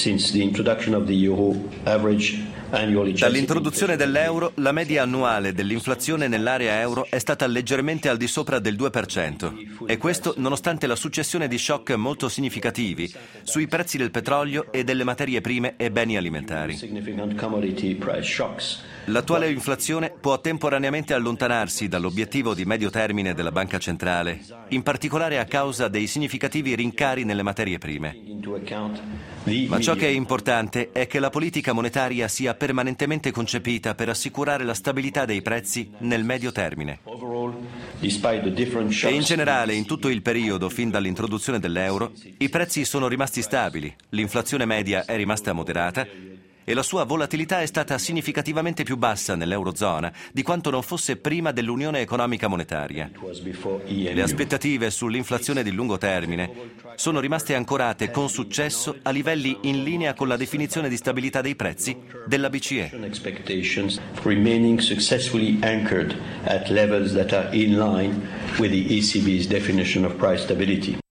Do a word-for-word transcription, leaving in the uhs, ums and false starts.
since the introduction of the euro, average Dall'introduzione dell'euro, la media annuale dell'inflazione nell'area euro è stata leggermente al di sopra del due per cento, e questo nonostante la successione di shock molto significativi sui prezzi del petrolio e delle materie prime e beni alimentari. L'attuale inflazione può temporaneamente allontanarsi dall'obiettivo di medio termine della Banca Centrale, in particolare a causa dei significativi rincari nelle materie prime. Ma ciò che è importante è che la politica monetaria sia permanentemente concepita per assicurare la stabilità dei prezzi nel medio termine. E in generale, in tutto il periodo fin dall'introduzione dell'euro, i prezzi sono rimasti stabili, l'inflazione media è rimasta moderata e la sua volatilità è stata significativamente più bassa nell'Eurozona di quanto non fosse prima dell'Unione Economica Monetaria. Le aspettative sull'inflazione di lungo termine sono rimaste ancorate con successo a livelli in linea con la definizione di stabilità dei prezzi della B C E. Remaining successfully anchored at levels that are in line with the E C B's definition of price stability.